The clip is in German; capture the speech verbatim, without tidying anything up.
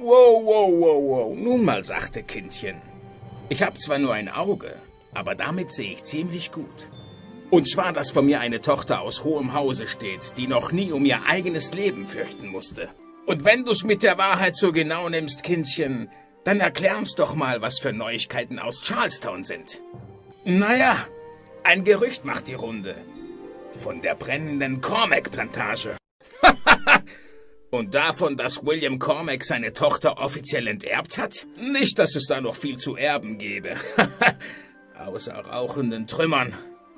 Wow, wow, wow, wow. Nun mal sachte, Kindchen. Ich habe zwar nur ein Auge, aber damit sehe ich ziemlich gut. Und zwar, dass vor mir eine Tochter aus hohem Hause steht, die noch nie um ihr eigenes Leben fürchten musste. Und wenn du's mit der Wahrheit so genau nimmst, Kindchen, dann erklär uns doch mal, was für Neuigkeiten aus Charlestown sind. Naja, ein Gerücht macht die Runde. Von der brennenden Cormac-Plantage. Und davon, dass William Cormac seine Tochter offiziell enterbt hat? Nicht, dass es da noch viel zu erben gäbe. Außer rauchenden Trümmern.